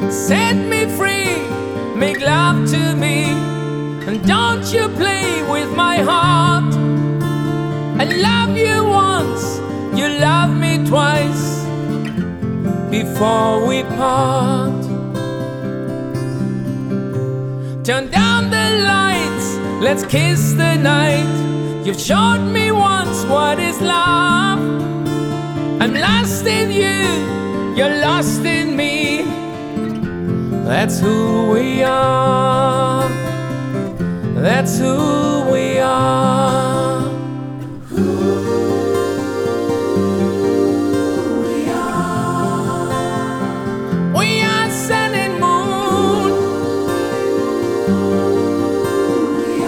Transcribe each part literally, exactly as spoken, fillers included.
Set me free, make love to me, and don't you play with my heart. I love you once, you love me twice, before we part. Turn down the lights, let's kiss the night. You've showed me once what is love. I'm lost in you, you're lost in me. That's who we are. That's who we are. Who we are. We are sun and moon. We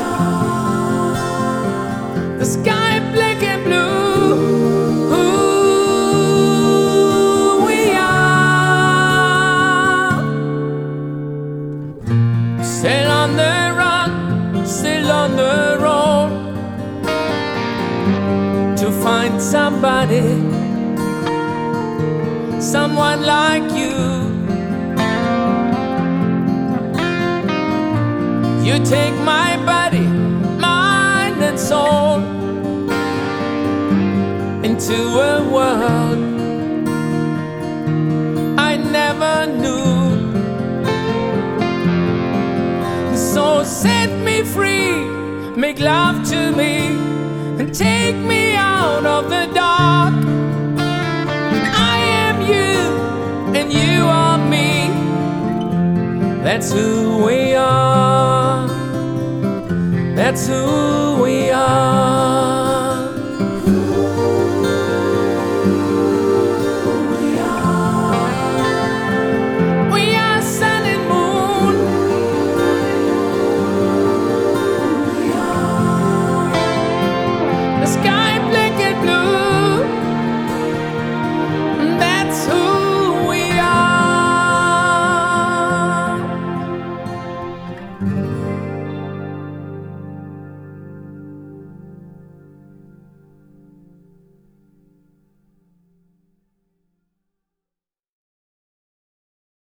are. The sky black and blue. Still on the run, still on the road, to find somebody, someone like you. You take my body, mind and soul into a world I never knew. So set me free, make love to me, and take me out of the dark. I am you, and you are me. That's who we are. That's who we are.